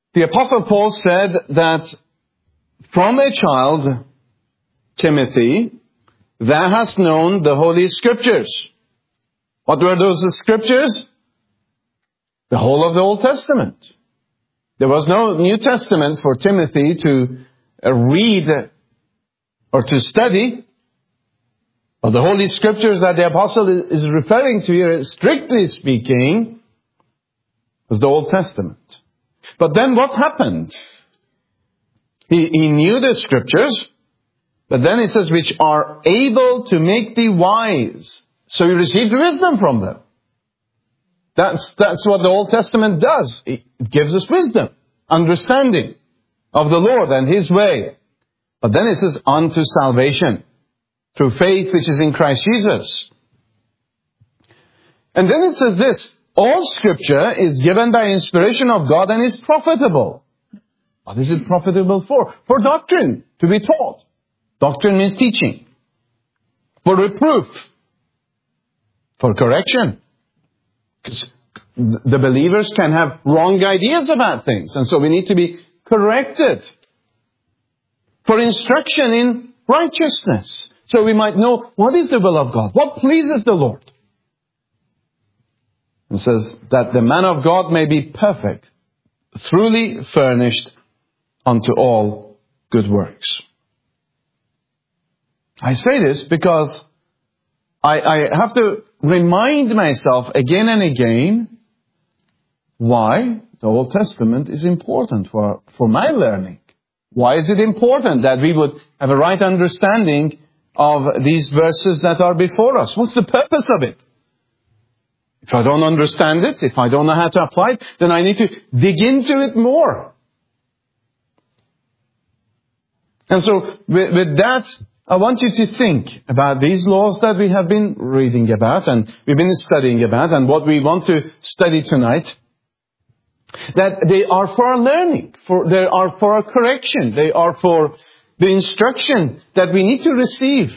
The Apostle Paul said that from a child, Timothy, thou hast known the Holy Scriptures. What were those Scriptures? The whole of the Old Testament. There was no New Testament for Timothy to read or to study. But the Holy Scriptures that the Apostle is referring to here, strictly speaking, was the Old Testament. But then what happened? He knew the Scriptures, but then it says, which are able to make thee wise. So he received wisdom from them. That's what the Old Testament does. It gives us wisdom, understanding of the Lord and His way. But then it says, unto salvation, through faith which is in Christ Jesus. And then it says this, all Scripture is given by inspiration of God and is profitable. What is it profitable for? For doctrine, to be taught. Doctrine means teaching. For reproof. For correction. Because the believers can have wrong ideas about things. And so we need to be corrected. For instruction in righteousness. So we might know what is the will of God. What pleases the Lord. It says that the man of God may be perfect, truly furnished unto all good works. I say this because I have to remind myself again and again why the Old Testament is important for my learning. Why is it important that we would have a right understanding of these verses that are before us? What's the purpose of it? If I don't understand it, if I don't know how to apply it, then I need to dig into it more. And so with that, I want you to think about these laws that we have been reading about and we've been studying about and what we want to study tonight. That they are for our learning, they are for our correction, they are for the instruction that we need to receive.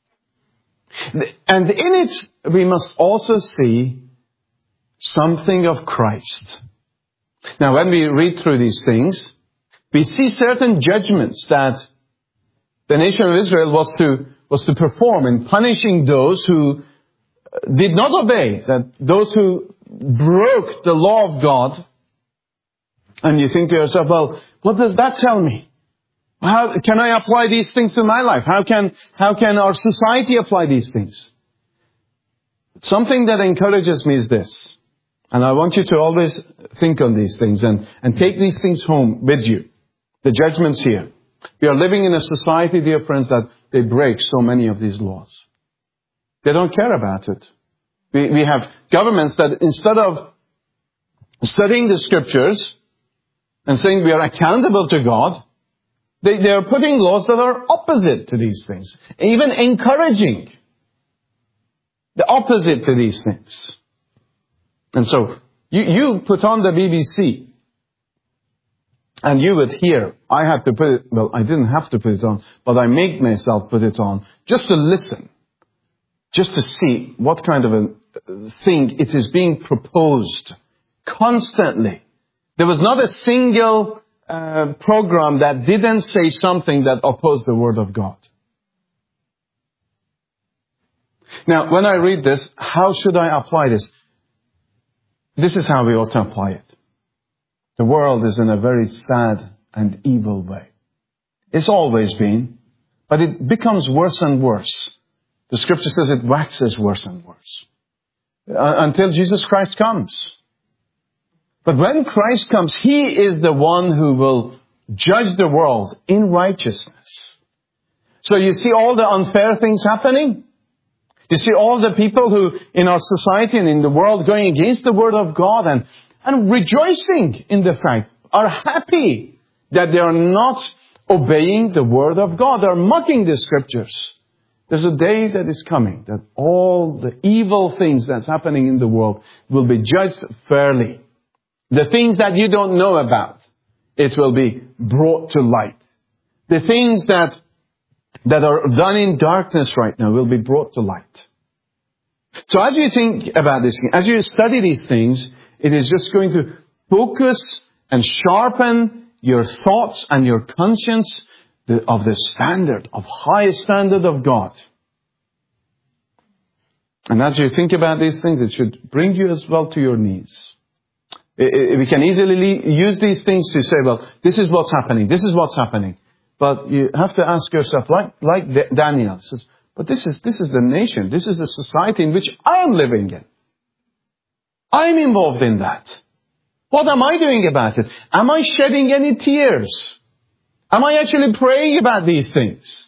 And in it, we must also see something of Christ. Now, when we read through these things, we see certain judgments that the nation of Israel was to perform in punishing those who did not obey, that those who broke the law of God. And you think to yourself, well, what does that tell me? How can I apply these things to my life? How can our society apply these things? Something that encourages me is this. And I want you to always think on these things and take these things home with you. The judgments here. We are living in a society, dear friends, that they break so many of these laws. They don't care about it. We have governments that instead of studying the Scriptures and saying we are accountable to God, they are putting laws that are opposite to these things. Even encouraging the opposite to these things. And so, you put on the BBC, and you would hear, I had to put it, well, I didn't have to put it on, but I made myself put it on, just to listen, just to see what kind of a thing it is being proposed constantly. There was not a single program that didn't say something that opposed the Word of God. Now, when I read this, how should I apply this? This is how we ought to apply it. The world is in a very sad and evil way. It's always been, but it becomes worse and worse. The Scripture says it waxes worse and worse. Until Jesus Christ comes. But when Christ comes, He is the one who will judge the world in righteousness. So you see all the unfair things happening? You see all the people who in our society and in the world going against the Word of God and rejoicing in the fact, are happy that they are not obeying the Word of God. They are mocking the Scriptures. There's a day that is coming that all the evil things that's happening in the world will be judged fairly. The things that you don't know about, it will be brought to light. The things that are done in darkness right now will be brought to light. So as you think about this, as you study these things, it is just going to focus and sharpen your thoughts and your conscience of the standard, of highest standard of God. And as you think about these things, it should bring you as well to your knees. We can easily use these things to say, well, this is what's happening, this is what's happening. But you have to ask yourself, like Daniel says, but this is the nation, this is the society in which I am living in. I'm involved in that. What am I doing about it? Am I shedding any tears? Am I actually praying about these things?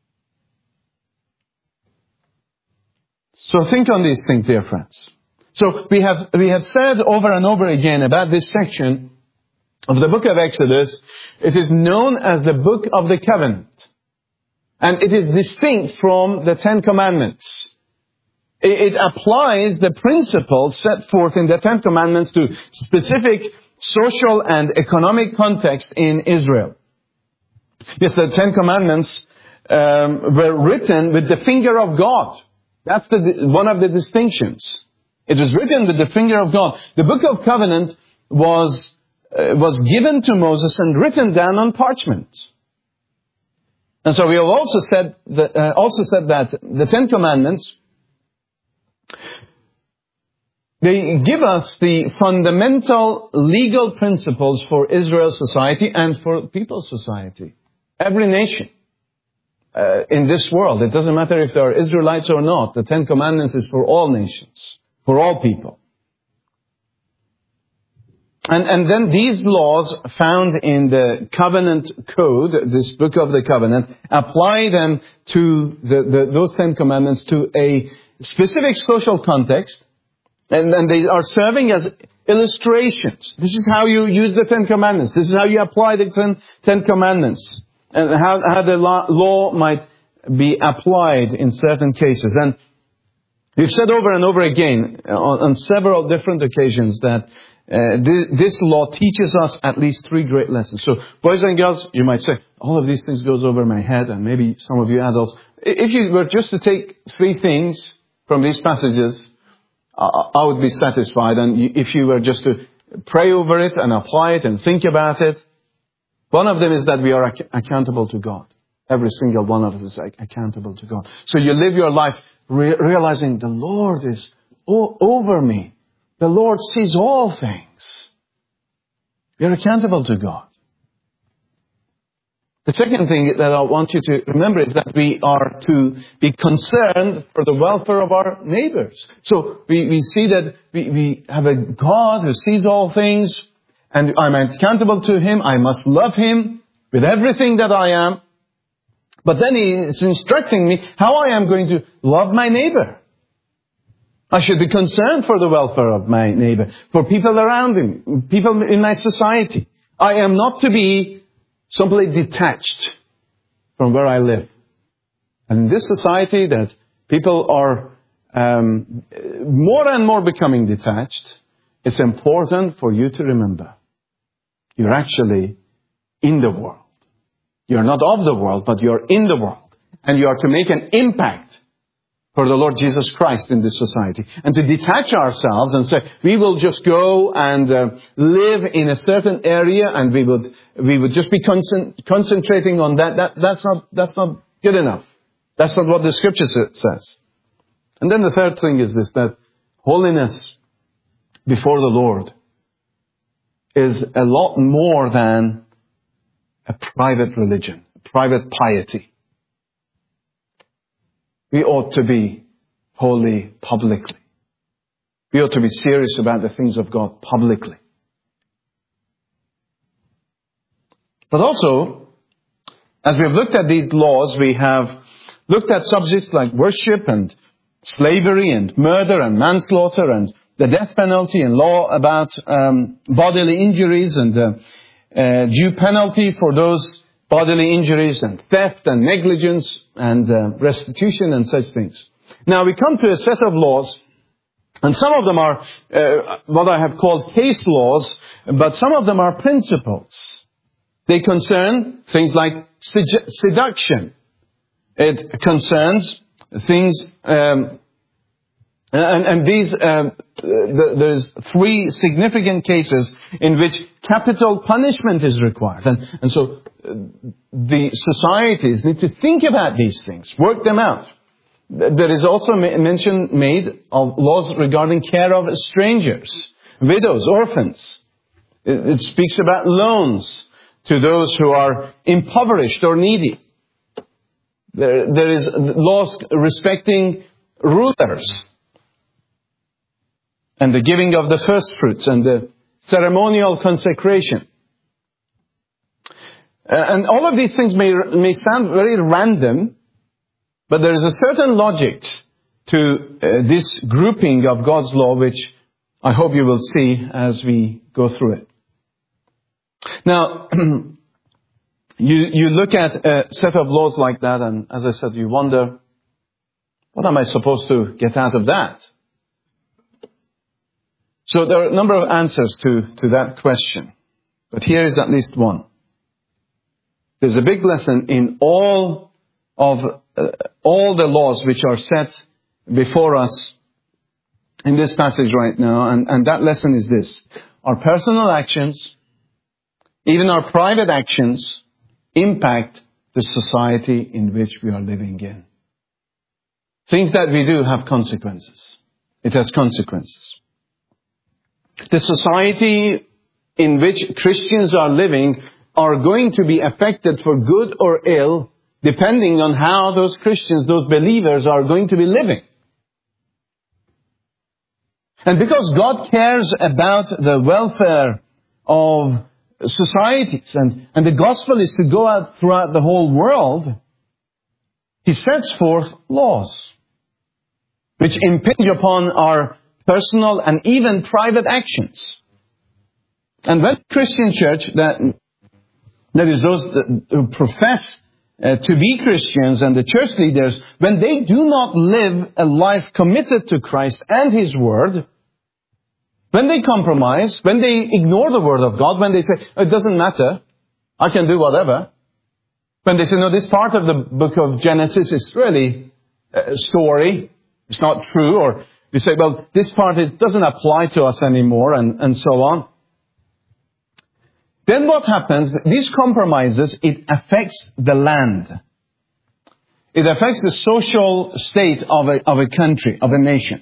So think on these things, dear friends. So we have said over and over again about this section of the book of Exodus. It is known as the book of the covenant. And it is distinct from the Ten Commandments. It applies the principles set forth in the Ten Commandments to specific social and economic context in Israel. Yes, the Ten Commandments were written with the finger of God. That's one of the distinctions. It was written with the finger of God. The Book of Covenant was given to Moses and written down on parchment. And so we have also said that the Ten Commandments, they give us the fundamental legal principles for Israel's society and for people's society. Every nation in this world, it doesn't matter if they are Israelites or not, the Ten Commandments is for all nations, for all people. And then these laws found in the covenant code, this book of the covenant, apply them to those Ten Commandments to a specific social context, and they are serving as illustrations. This is how you use the Ten Commandments. This is how you apply the Ten Commandments, and how the law might be applied in certain cases. And we've said over and over again on several different occasions that this law teaches us at least three great lessons. So, boys and girls, you might say, all of these things goes over my head, and maybe some of you adults. If you were just to take three things from these passages, I would be satisfied. And if you were just to pray over it and apply it and think about it, one of them is that we are accountable to God. Every single one of us is accountable to God. So you live your life realizing the Lord is over me. The Lord sees all things. You're accountable to God. The second thing that I want you to remember is that we are to be concerned for the welfare of our neighbors. So we see that we have a God who sees all things, and I'm accountable to Him. I must love Him with everything that I am. But then He is instructing me how I am going to love my neighbor. I should be concerned for the welfare of my neighbor, for people around him, people in my society. I am not to be simply detached from where I live. And in this society that people are more and more becoming detached, it's important for you to remember you're actually in the world. You're not of the world, but you're in the world. And you are to make an impact for the Lord Jesus Christ in this society. And to detach ourselves and say, we will just go and live in a certain area, and we would just be concentrating on that. That's not good enough. That's not what the Scripture says. And then the third thing is this, that holiness before the Lord is a lot more than a private religion, a private piety. We ought to be holy publicly. We ought to be serious about the things of God publicly. But also, as we have looked at these laws, we have looked at subjects like worship and slavery and murder and manslaughter and the death penalty and law about bodily injuries and due penalty for those bodily injuries and theft and negligence and restitution and such things. Now we come to a set of laws, and some of them are what I have called case laws, but some of them are principles. They concern things like seduction. It concerns things And these, there's three significant cases in which capital punishment is required. And so the societies need to think about these things, work them out. There is also mention made of laws regarding care of strangers, widows, orphans. It speaks about loans to those who are impoverished or needy. There is laws respecting rulers, and the giving of the first fruits, and the ceremonial consecration. And all of these things may sound very random, but there is a certain logic to this grouping of God's law, which I hope you will see as we go through it. Now, you look at a set of laws like that, and as I said, you wonder, what am I supposed to get out of that? So there are a number of answers to that question. But here is at least one. There's a big lesson in all the laws which are set before us in this passage right now. And that lesson is this. Our personal actions, even our private actions, impact the society in which we are living in. Things that we do have consequences. It has consequences. The society in which Christians are living are going to be affected for good or ill, depending on how those Christians, those believers are going to be living. And because God cares about the welfare of societies, and the gospel is to go out throughout the whole world, He sets forth laws which impinge upon our personal and even private actions. And when the Christian church, that is those who profess to be Christians and the church leaders, when they do not live a life committed to Christ and His Word, when they compromise, when they ignore the Word of God, when they say, it doesn't matter, I can do whatever, when they say, no, this part of the book of Genesis is really a story, it's not true, or you say, well, this part, it doesn't apply to us anymore, and so on. Then what happens, these compromises, it affects the land. It affects the social state of a country, of a nation.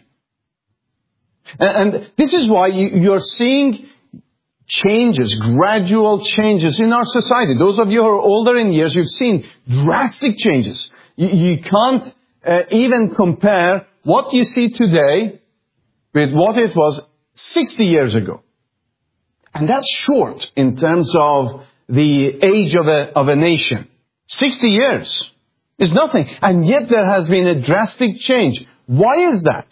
And this is why you're seeing changes, gradual changes in our society. Those of you who are older in years, you've seen drastic changes. You can't even compare what you see today with what it was 60 years ago. And that's short in terms of the age of a nation. 60 years is nothing. And yet there has been a drastic change. Why is that?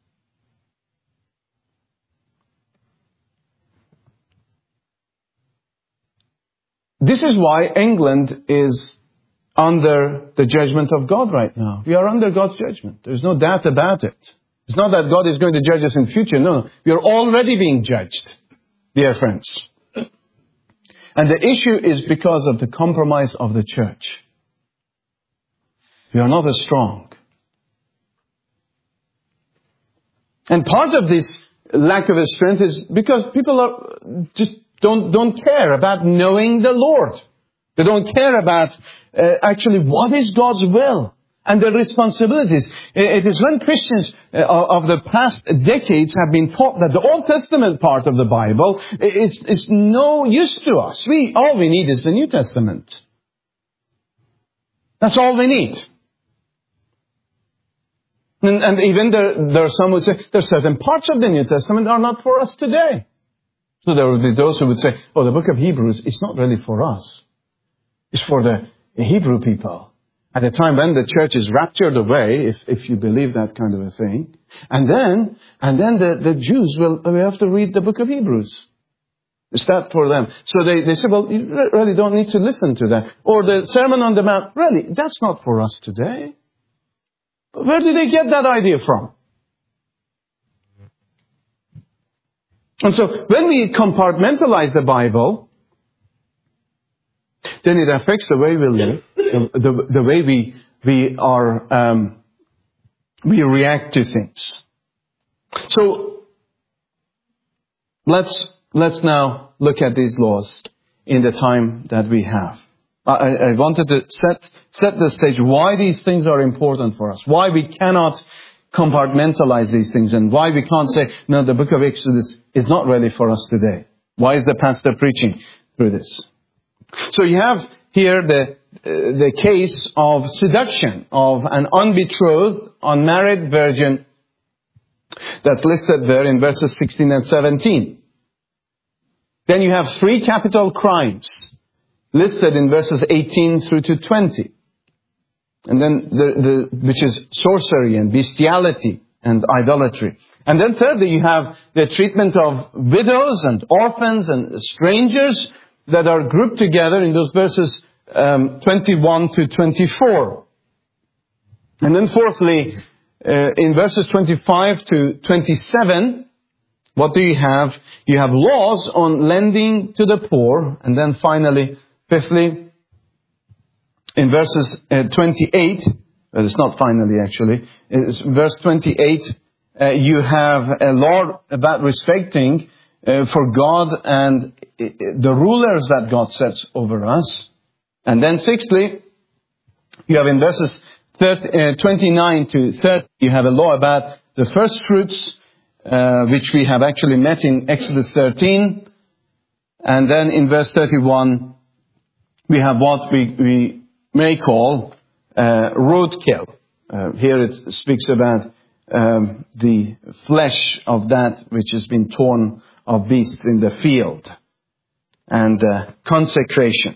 This is why England is under the judgment of God right now. We are under God's judgment. There's no doubt about it. It's not that God is going to judge us in future. No. We are already being judged, dear friends. And the issue is because of the compromise of the church. We are not as strong. And part of this lack of strength is because people are just don't care about knowing the Lord. They don't care about actually what is God's will and the responsibilities. It is when Christians of the past decades have been taught that the Old Testament part of the Bible is no use to us. All we need is the New Testament. That's all we need. And even there are some who say there are certain parts of the New Testament are not for us today. So there would be those who would say, oh, the book of Hebrews is not really for us. It's for the Hebrew people. At the time when the church is raptured away, if you believe that kind of a thing. And then the Jews will have to read the book of Hebrews. Is that for them? So they say, well, you really don't need to listen to that. Or the Sermon on the Mount, really, that's not for us today. Where did they get that idea from? And so when we compartmentalize the Bible, then it affects the way we live, the way we react to things. So let's now look at these laws in the time that we have. I wanted to set the stage why these things are important for us, why we cannot compartmentalize these things, and why we can't say, no, the book of Exodus is not ready for us today. Why is the pastor preaching through this? So you have here the case of seduction of an unbetrothed, unmarried virgin that's listed there in verses 16 and 17. Then you have 3 capital crimes listed in verses 18 through to 20. And then which is sorcery and bestiality and idolatry. And then thirdly, you have the treatment of widows and orphans and strangers that are grouped together in those verses 21 to 24. And then fourthly, in verses 25 to 27, what do you have? You have laws on lending to the poor. And then finally, fifthly, in verses 28, well, it's not finally actually, it's verse 28, you have a law about respecting for God and the rulers that God sets over us. And then sixthly, you have in verses 29 to 30, you have a law about the first fruits, which we have actually met in Exodus 13. And then in verse 31, we have what we may call roadkill. Here it speaks about the flesh of that which has been torn of beasts in the field, and consecration.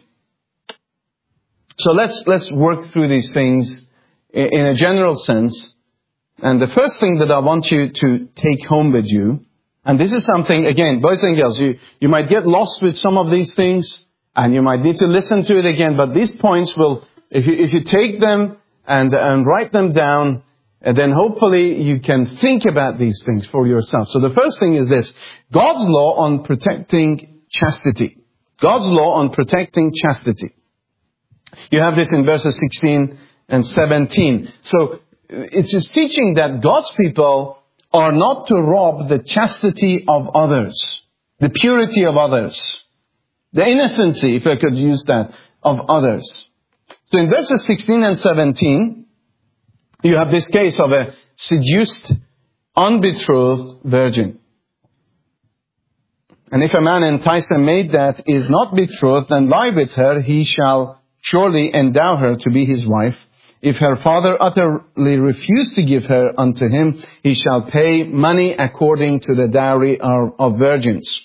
So let's work through these things in a general sense. And the first thing that I want you to take home with you, and this is something, again, boys and girls, you might get lost with some of these things, and you might need to listen to it again, but these points will, if you take them and write them down, then hopefully you can think about these things for yourself. So the first thing is this: God's law on protecting chastity. God's law on protecting chastity. You have this in verses 16 and 17. So it is teaching that God's people are not to rob the chastity of others, the purity of others, the innocency, if I could use that, of others. So in verses 16 and 17, you have this case of a seduced, unbetrothed virgin. And if a man entice a maid that is not betrothed and lie with her, he shall surely endow her to be his wife. If her father utterly refuse to give her unto him, he shall pay money according to the dowry of virgins.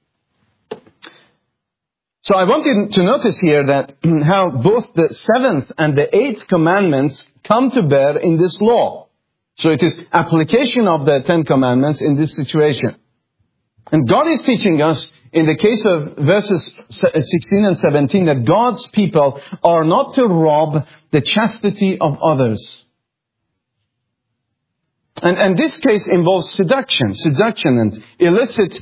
So I want you to notice here that how both the 7th and the 8th commandments come to bear in this law. So it is application of the 10 commandments in this situation. And God is teaching us in the case of verses 16 and 17 that God's people are not to rob the chastity of others. And this case involves seduction and illicit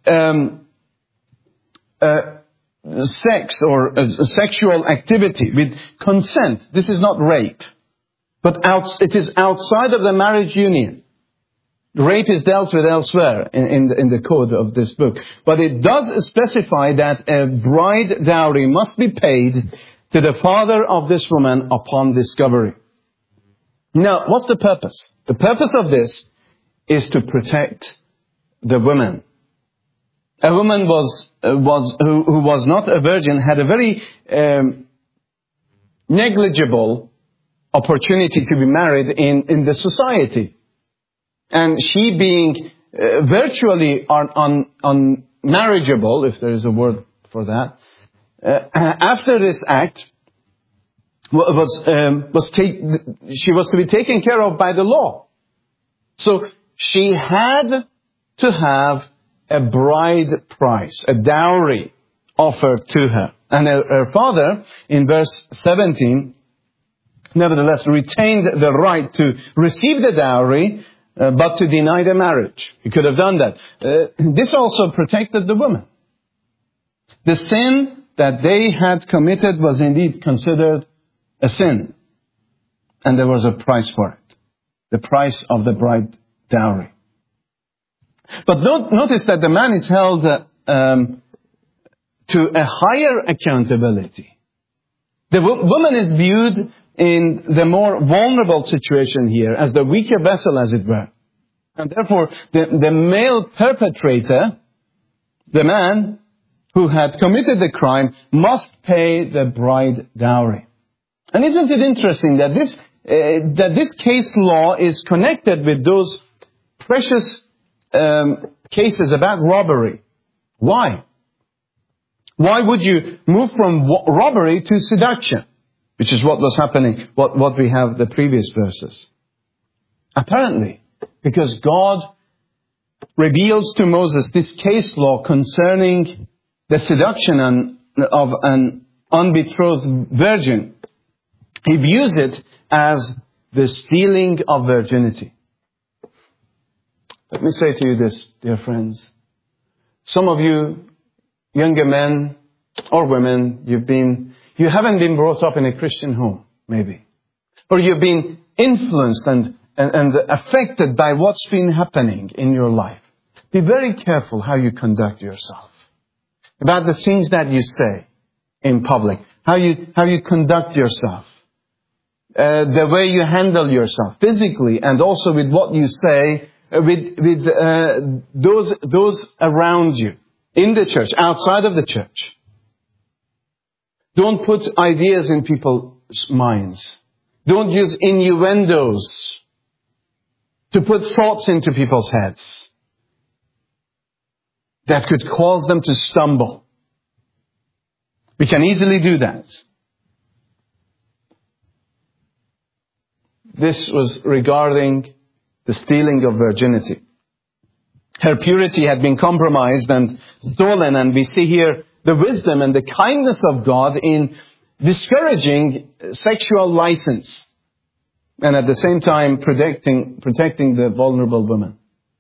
sex or sexual activity with consent. This is not rape, but it is outside of the marriage union. Rape is dealt with elsewhere in the code of this book. But it does specify that a bride dowry must be paid to the father of this woman upon discovery. Now, what's the purpose? The purpose of this is to protect the woman. A woman who was not a virgin had a very negligible opportunity to be married in the society. And she being virtually unmarriageable, if there is a word for that, after this act, she was to be taken care of by the law. So she had to have a bride price, a dowry offered to her. And her father, in verse 17, nevertheless retained the right to receive the dowry, but to deny the marriage. He could have done that. This also protected the woman. The sin that they had committed was indeed considered a sin. And there was a price for it. The price of the bride dowry. But notice that the man is held to a higher accountability. The woman is viewed in the more vulnerable situation here as the weaker vessel, as it were. And therefore, the male perpetrator, the man who had committed the crime, must pay the bride dowry. And isn't it interesting that this case law is connected with those precious cases about robbery? Why? Why would you move from robbery to seduction? Which is what was happening, what we have the previous verses. Apparently, because God reveals to Moses this case law concerning the seduction of an unbetrothed virgin, he views it as the stealing of virginity. Let me say to you this, dear friends. Some of you younger men or women, you haven't been brought up in a Christian home, maybe. Or you've been influenced and affected by what's been happening in your life. Be very careful how you conduct yourself. About the things that you say in public. How you conduct yourself. The way you handle yourself physically and also with what you say with those around you. In the church, outside of the church. Don't put ideas in people's minds. Don't use innuendos to put thoughts into people's heads that could cause them to stumble. We can easily do that. This was regarding the stealing of virginity. Her purity had been compromised and stolen, and we see here the wisdom and the kindness of God in discouraging sexual license and at the same time protecting the vulnerable woman.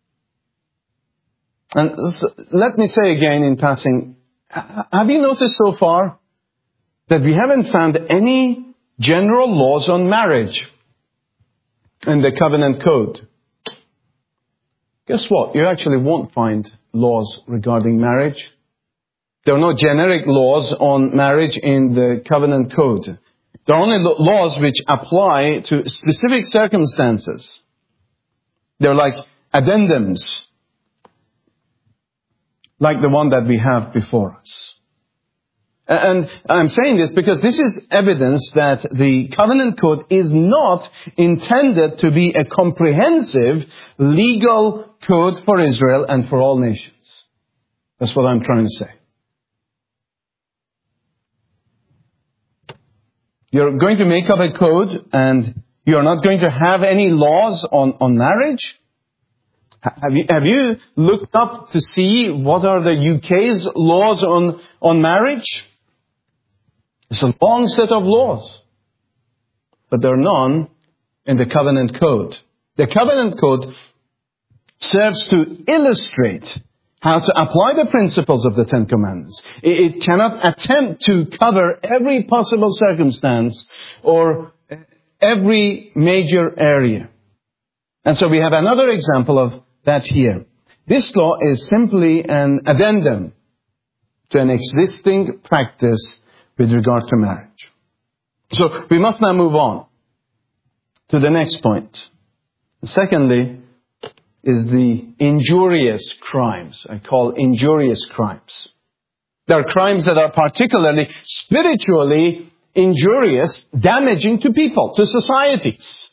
And let me say again in passing, have you noticed so far that we haven't found any general laws on marriage in the covenant code? Guess what? You actually won't find laws regarding marriage. There are no generic laws on marriage in the covenant code. There are only laws which apply to specific circumstances. They're like addendums, like the one that we have before us. And I'm saying this because this is evidence that the covenant code is not intended to be a comprehensive legal code for Israel and for all nations. That's what I'm trying to say. You're going to make up a code and you're not going to have any laws on marriage? Have you looked up to see what are the UK's laws on marriage? It's a long set of laws. But there are none in the covenant code. The covenant code serves to illustrate how to apply the principles of the Ten Commandments. It cannot attempt to cover every possible circumstance or every major area. And so we have another example of that here. This law is simply an addendum to an existing practice with regard to marriage. So we must now move on to the next point. Secondly, is the injurious crimes. I call injurious crimes. There are crimes that are particularly spiritually injurious, damaging to people, to societies.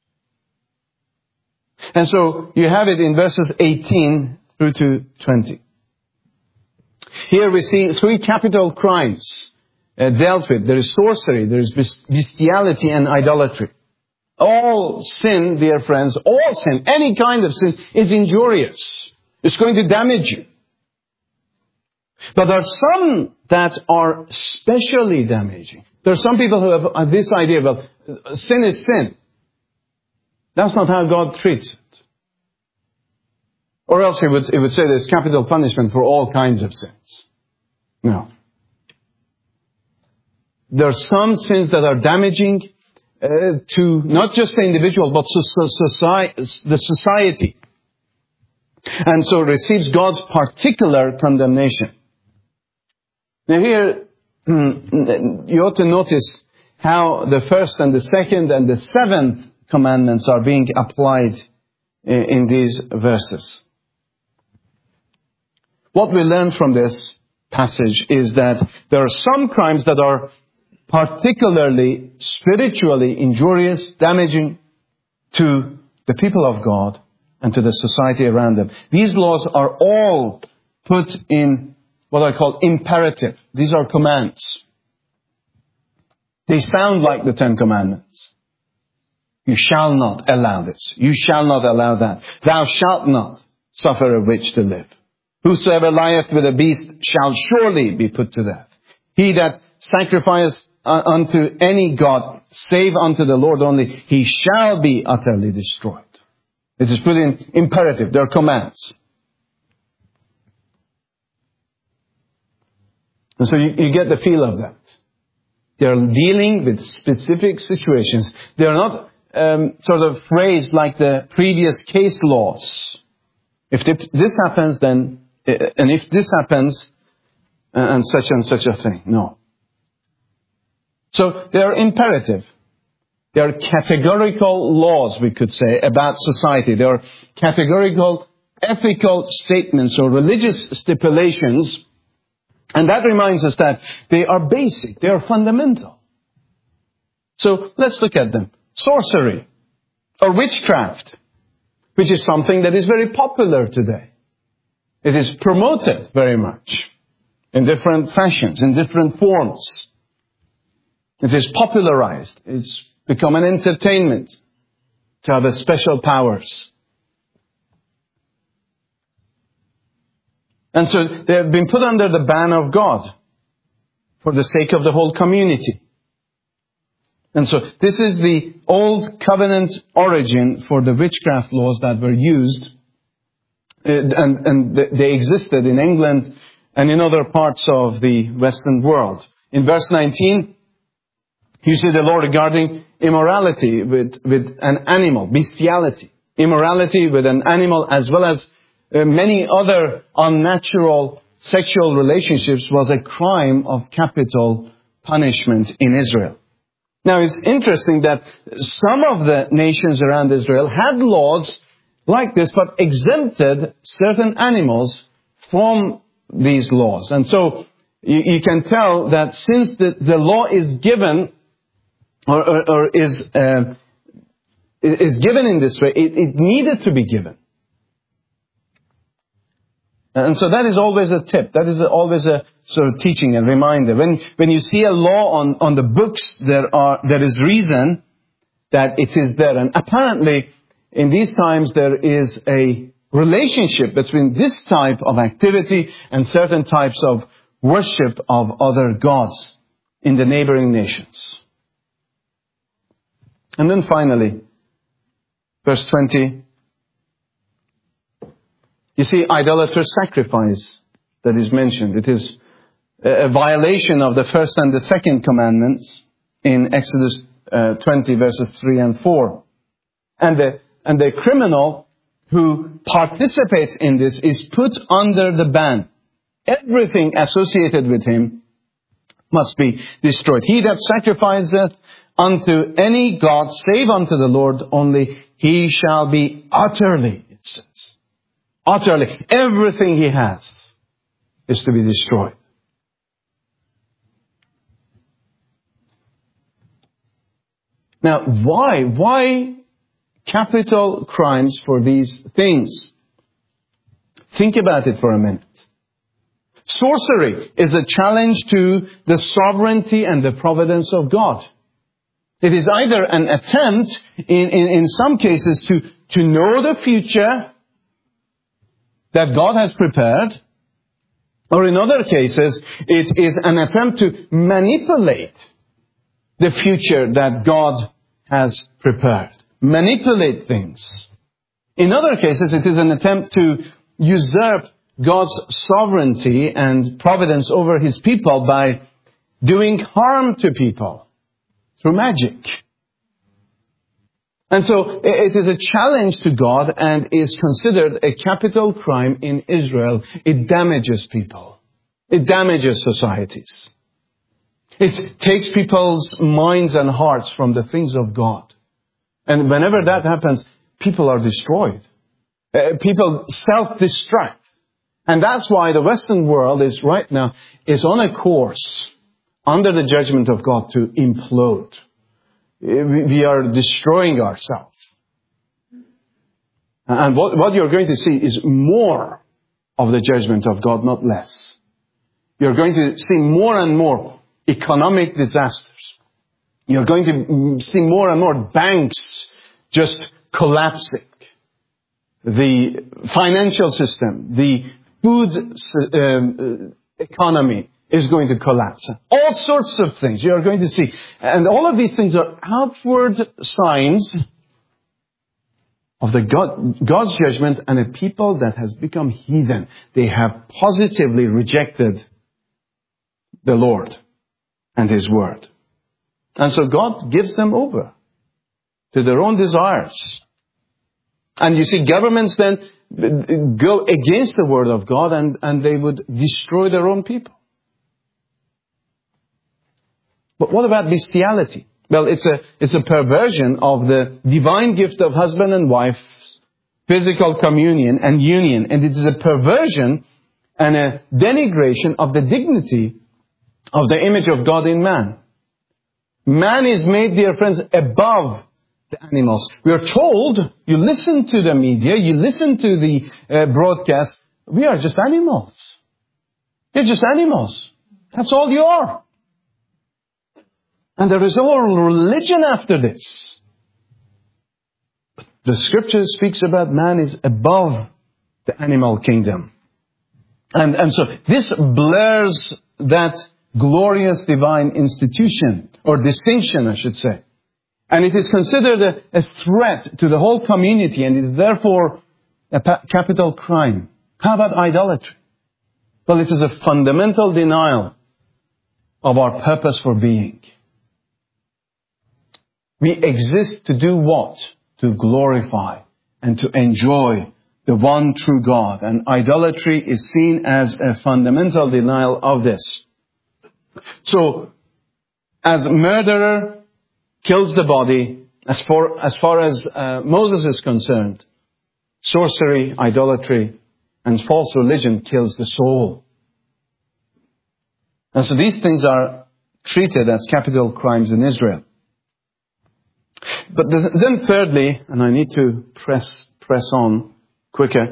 And so you have it in verses 18 through to 20. Here we see three capital crimes dealt with. There is sorcery, there is bestiality and idolatry. All sin, dear friends, all sin, any kind of sin is injurious. It's going to damage you. But there are some that are specially damaging. There are some people who have this idea of sin is sin. That's not how God treats it. Or else he would say there's capital punishment for all kinds of sins. No. There are some sins that are damaging to not just the individual, but the society. and so receives God's particular condemnation. Now here, you ought to notice how the first and the second and the seventh commandments are being applied in these verses. What we learn from this passage is that there are some crimes that are particularly spiritually injurious, damaging to the people of God and to the society around them. These laws are all put in what I call imperative. These are commands. They sound like the Ten Commandments. You shall not allow this. You shall not allow that. Thou shalt not suffer a witch to live. Whosoever lieth with a beast shall surely be put to death. He that sacrificeth unto any god, save unto the Lord only, he shall be utterly destroyed. It is put in imperative. They are commands. And so you get the feel of that. They are dealing with specific situations. They are not sort of phrased like the previous case laws. If this happens, then, and if this happens, and such a thing. No. So they are imperative. They are categorical laws, we could say, about society. They are categorical ethical statements or religious stipulations. And that reminds us that they are basic. They are fundamental. So let's look at them. Sorcery or witchcraft, which is something that is very popular today. It is promoted very much in different fashions, in different forms. It is popularized. It's become an entertainment to have special powers. And so they have been put under the ban of God for the sake of the whole community. And so this is the old covenant origin for the witchcraft laws that were used. And they existed in England and in other parts of the Western world. In verse 19, you see the law regarding immorality with an animal, bestiality. Immorality with an animal as well as many other unnatural sexual relationships was a crime of capital punishment in Israel. Now it's interesting that some of the nations around Israel had laws like this, but exempted certain animals from these laws. And so you can tell that since the law is given, or is given in this way, it needed to be given. And so that is always a tip. That is always a sort of teaching and reminder. When you see a law on the books, there is reason that it is there. And apparently, in these times, there is a relationship between this type of activity and certain types of worship of other gods in the neighboring nations. And then finally, verse 20. You see, idolatrous sacrifice that is mentioned. It is a violation of the first and the second commandments in Exodus 20 verses 3 and 4. And the criminal who participates in this is put under the ban. Everything associated with him must be destroyed. He that sacrificeth unto any god, save unto the Lord only, he shall be utterly, it says. Utterly. Everything he has is to be destroyed. Now, why? Why capital crimes for these things? Think about it for a minute. Sorcery is a challenge to the sovereignty and the providence of God. It is either an attempt, in some cases, to know the future that God has prepared, or in other cases, it is an attempt to manipulate the future that God has prepared. Manipulate things. In other cases, it is an attempt to usurp God's sovereignty and providence over His people by doing harm to people through magic. And so it is a challenge to God and is considered a capital crime in Israel. It damages people. It damages societies. It takes people's minds and hearts from the things of God. And whenever that happens, people are destroyed. People self-destruct. And that's why the Western world is right now is on a course under the judgment of God to implode. We are destroying ourselves. And what you're going to see is more of the judgment of God, not less. You're going to see more and more economic disasters. You're going to see more and more banks just collapsing. The financial system, the food economy is going to collapse. All sorts of things you are going to see. And all of these things are outward signs of the God's judgment and a people that has become heathen. They have positively rejected the Lord and His Word. And so God gives them over to their own desires. And you see, governments then go against the Word of God and they would destroy their own people. But what about bestiality? Well, it's a perversion of the divine gift of husband and wife, physical communion and union. And it is a perversion and a denigration of the dignity of the image of God in man. Man is made, dear friends, above the animals. We are told, you listen to the media, you listen to the broadcast, we are just animals. You're just animals. That's all you are. And there is a whole religion after this. But the Scripture speaks about man is above the animal kingdom. And so this blurs that glorious divine institution, or distinction, I should say. And it is considered a threat to the whole community, and it is therefore a capital crime. How about idolatry? Well, it is a fundamental denial of our purpose for being. We exist to do what? To glorify and to enjoy the one true God. And idolatry is seen as a fundamental denial of this. So, as murderer kills the body, as far as Moses is concerned, sorcery, idolatry, and false religion kills the soul. And so these things are treated as capital crimes in Israel. But then thirdly, and I need to press on quicker,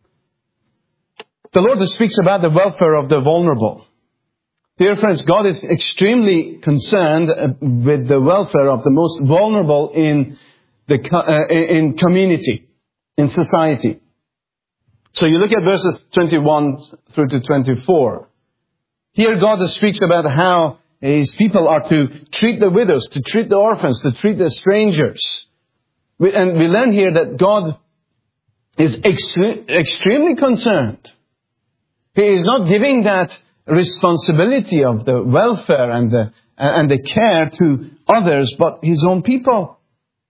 the Lord speaks about the welfare of the vulnerable. Dear friends, God is extremely concerned with the welfare of the most vulnerable in community, in society. So you look at verses 21 through to 24. Here God speaks about how His people are to treat the widows, to treat the orphans, to treat the strangers. And we learn here that God is extremely concerned. He is not giving that responsibility of the welfare and the care to others, but His own people.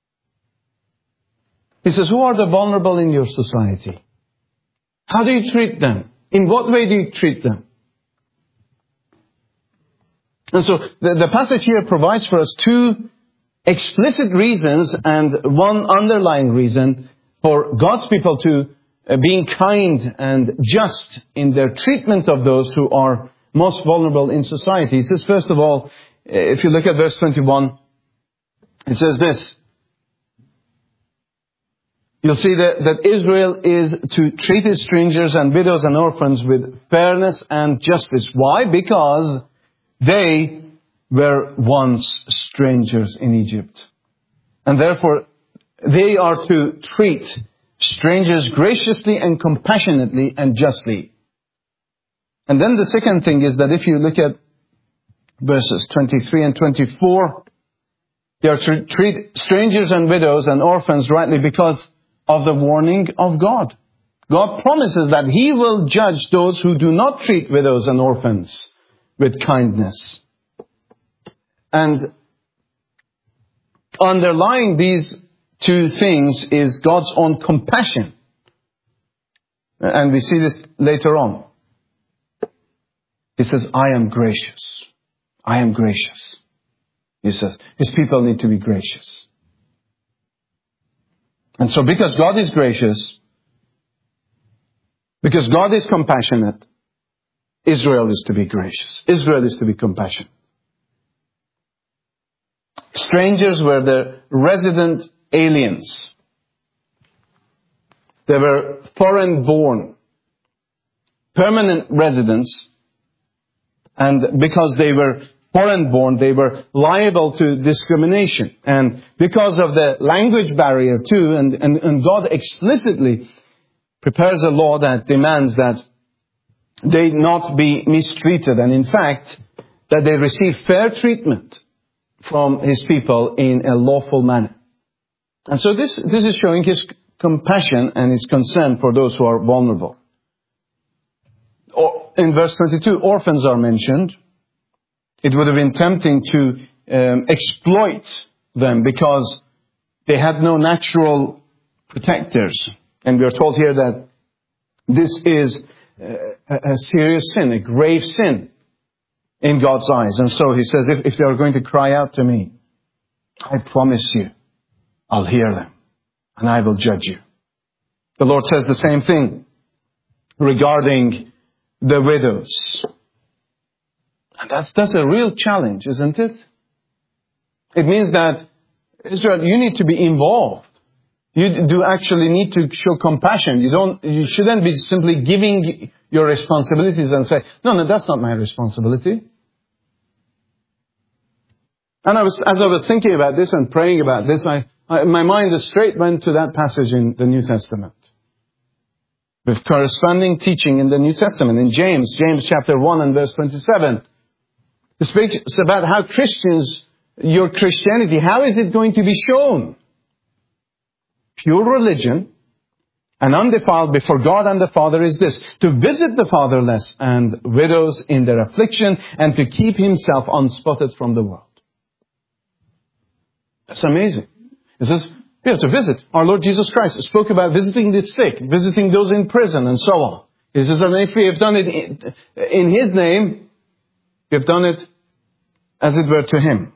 He says, who are the vulnerable in your society? How do you treat them? In what way do you treat them? And so the passage here provides for us two explicit reasons and one underlying reason for God's people to being kind and just in their treatment of those who are most vulnerable in society. He says, first of all, if you look at verse 21, it says this. You'll see that Israel is to treat its strangers and widows and orphans with fairness and justice. Why? Because they were once strangers in Egypt. And therefore, they are to treat strangers graciously and compassionately and justly. And then the second thing is that if you look at verses 23 and 24, they are to treat strangers and widows and orphans rightly because of the warning of God. God promises that He will judge those who do not treat widows and orphans with kindness. And underlying these two things is God's own compassion. And we see this later on. He says, I am gracious. I am gracious. He says, His people need to be gracious. And so because God is gracious, because God is compassionate, Israel is to be gracious. Israel is to be compassionate. Strangers were the resident aliens. They were foreign-born, permanent residents. And because they were foreign-born, they were liable to discrimination. And because of the language barrier too, and God explicitly prepares a law that demands that they not be mistreated. And in fact, that they receive fair treatment from His people in a lawful manner. And so this is showing His compassion and His concern for those who are vulnerable. In verse 22, orphans are mentioned. It would have been tempting to exploit them because they had no natural protectors. And we are told here that this is a serious sin, a grave sin in God's eyes. And so He says, if they are going to cry out to me, I promise you, I'll hear them and I will judge you. The Lord says the same thing regarding the widows. And that's a real challenge, isn't it? It means that, Israel, you need to be involved. You do actually need to show compassion. You shouldn't be simply giving your responsibilities and say, no, that's not my responsibility. And as I was thinking about this and praying about this, my mind straight went to that passage in the New Testament. With corresponding teaching in the New Testament, in James chapter 1 and verse 27. It speaks about how Christians, your Christianity, how is it going to be shown? Pure religion and undefiled before God and the Father is this: to visit the fatherless and widows in their affliction and to keep Himself unspotted from the world. That's amazing. It says, we have to visit. Our Lord Jesus Christ spoke about visiting the sick, visiting those in prison, and so on. He says, and if we have done it in His name, we have done it as it were to Him.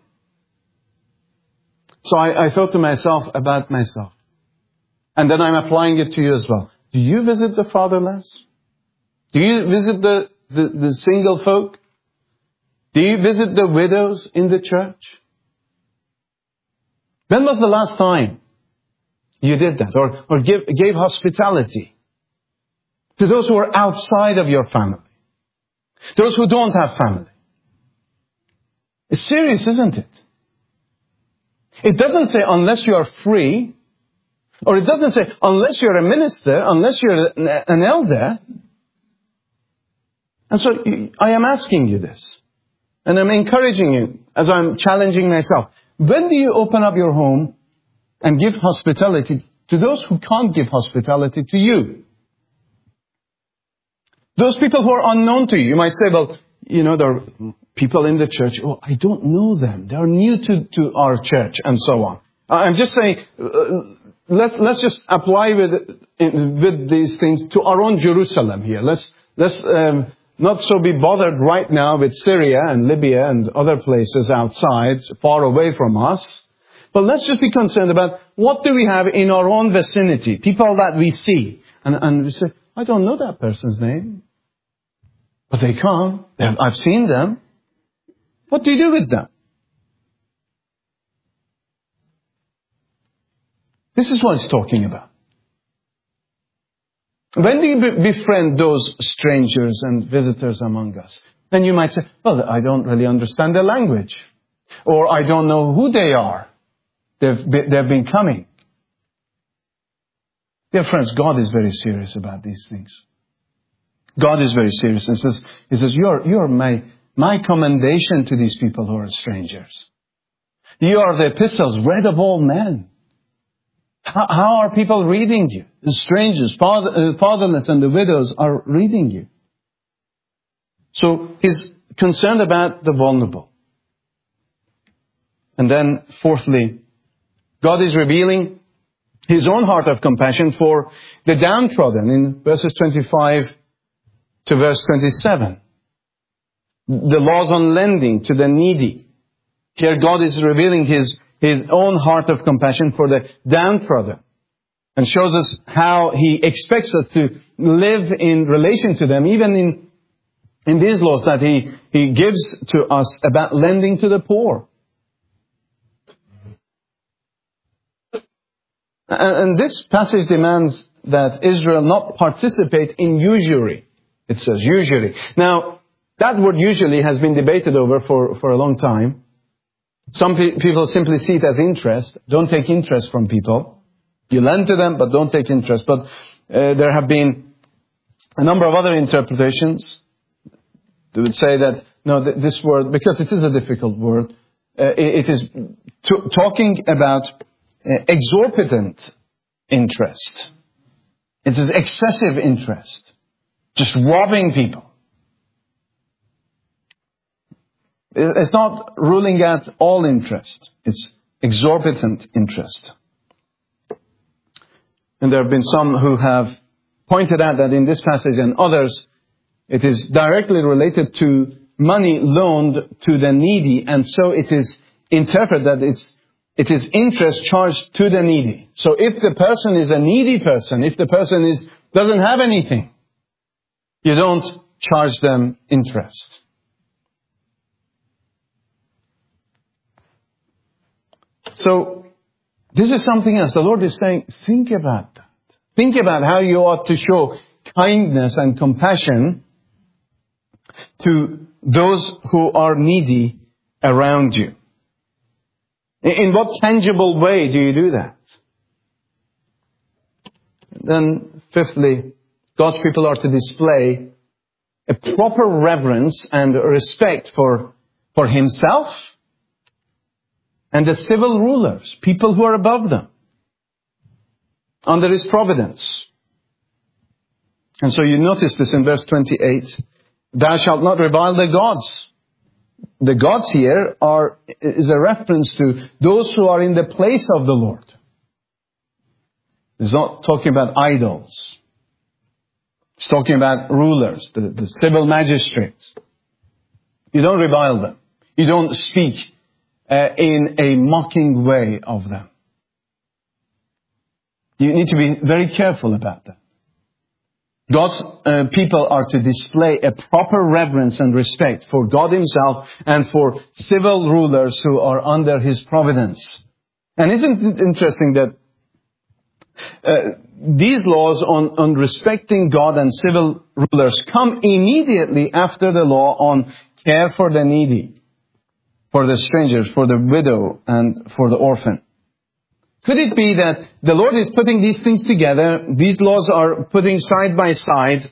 So I thought to myself about myself. And then I'm applying it to you as well. Do you visit the fatherless? Do you visit the single folk? Do you visit the widows in the church? When was the last time you did that? Or gave hospitality to those who are outside of your family? Those who don't have family? It's serious, isn't it? It doesn't say unless you are free, or it doesn't say unless you're a minister, unless you're an elder. And so I am asking you this, and I'm encouraging you as I'm challenging myself. When do you open up your home and give hospitality to those who can't give hospitality to you? Those people who are unknown to you. You might say, well, there are people in the church, I don't know them. They are new to our church, and so on. I'm just saying, let's just apply with these things to our own Jerusalem here. Let's not so be bothered right now with Syria and Libya and other places outside, far away from us. But let's just be concerned about what do we have in our own vicinity, people that we see. And we say, I don't know that person's name. But they come. I've seen them. What do you do with them? This is what it's talking about. When do you befriend those strangers and visitors among us? Then you might say, well, I don't really understand their language. Or I don't know who they are. They've been coming. Dear friends, God is very serious about these things. God is very serious. He says, you're my commendation to these people who are strangers. You are the epistles read of all men. How are people reading you? The strangers, fatherless and the widows are reading you. So He's concerned about the vulnerable. And then fourthly, God is revealing His own heart of compassion for the downtrodden in verses 25 to verse 27. The laws on lending to the needy. Here God is revealing His own heart of compassion for the downtrodden and shows us how He expects us to live in relation to them, even in these laws that He gives to us about lending to the poor. And this passage demands that Israel not participate in usury. It says usury. Now, that word usually has been debated over for a long time. Some people simply see it as interest. Don't take interest from people. You lend to them, but don't take interest. But there have been a number of other interpretations. They would say that, no, this word, because it is a difficult word, it is talking about exorbitant interest. It is excessive interest. Just robbing people. It's not ruling out all interest. It's exorbitant interest. And there have been some who have pointed out that in this passage and others, it is directly related to money loaned to the needy, and so it is interpreted that it is interest charged to the needy. So if the person is a needy person, if the person doesn't have anything, you don't charge them interest. So this is something else. The Lord is saying, think about that. Think about how you ought to show kindness and compassion to those who are needy around you. In what tangible way do you do that? Then, fifthly, God's people are to display a proper reverence and respect for Himself and the civil rulers, people who are above them, under His providence. And so you notice this in verse 28. Thou shalt not revile the gods. The gods here is a reference to those who are in the place of the Lord. It's not talking about idols. It's talking about rulers, the civil magistrates. You don't revile them. You don't speak in a mocking way of them. You need to be very careful about that. God's people are to display a proper reverence and respect for God Himself and for civil rulers who are under His providence. And isn't it interesting that these laws on respecting God and civil rulers come immediately after the law on care for the needy, for the strangers, for the widow, and for the orphan? Could it be that the Lord is putting these things together, these laws are putting side by side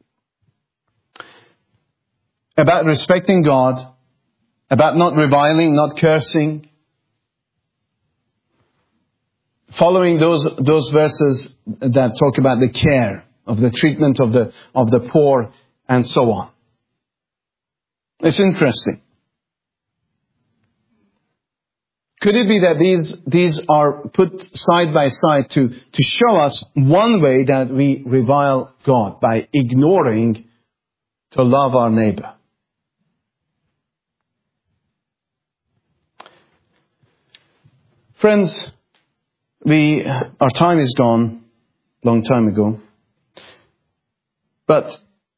about respecting God, about not reviling, not cursing, following those verses that talk about the care of the treatment of the poor and so on? It's interesting. Could it be that these are put side by side to show us one way that we revile God, by ignoring to love our neighbor? Friends, our time is gone, long time ago. But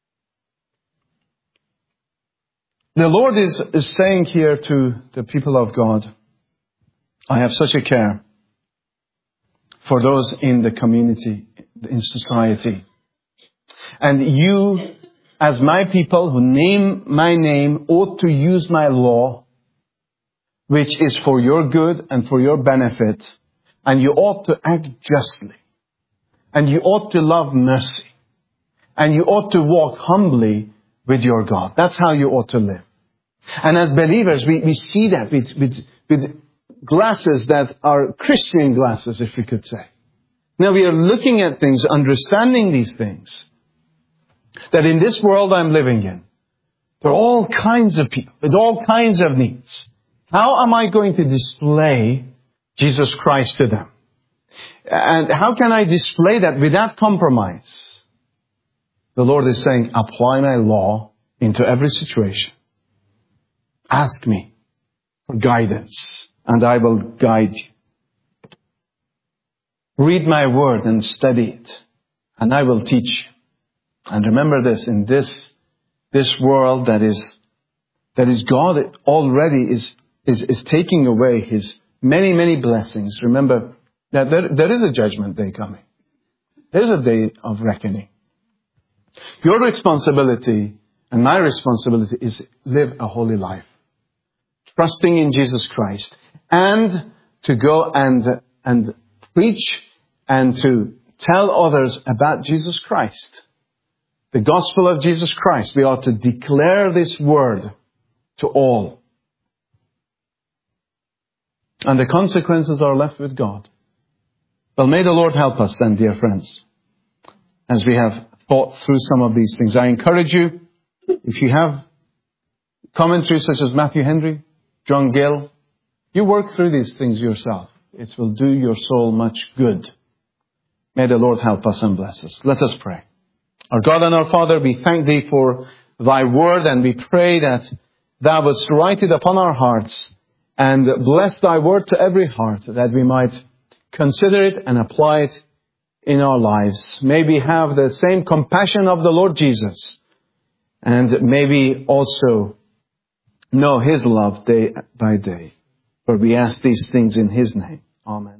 the Lord is saying here to the people of God, I have such a care for those in the community, in society. And you, as my people who name my name, ought to use my law, which is for your good and for your benefit. And you ought to act justly. And you ought to love mercy. And you ought to walk humbly with your God. That's how you ought to live. And as believers, we see that with glasses that are Christian glasses, if we could say. Now we are looking at things, understanding these things. That in this world I'm living in, there are all kinds of people with all kinds of needs. How am I going to display Jesus Christ to them? And how can I display that without compromise? The Lord is saying, apply my law into every situation. Ask me for guidance, and I will guide you. Read my word and study it, and I will teach you. And remember this, in this world that is God already is taking away His many, many blessings. Remember that there is a judgment day coming. There's a day of reckoning. Your responsibility and my responsibility is live a holy life, trusting in Jesus Christ, and to go and preach and to tell others about Jesus Christ. The gospel of Jesus Christ. We are to declare this word to all. And the consequences are left with God. Well, may the Lord help us then, dear friends, as we have thought through some of these things. I encourage you, if you have commentaries such as Matthew Henry, John Gill, you work through these things yourself. It will do your soul much good. May the Lord help us and bless us. Let us pray. Our God and our Father, we thank Thee for Thy word, and we pray that Thou wouldst write it upon our hearts and bless Thy word to every heart, that we might consider it and apply it in our lives. May we have the same compassion of the Lord Jesus, and may we also know His love day by day. For we ask these things in His name. Amen.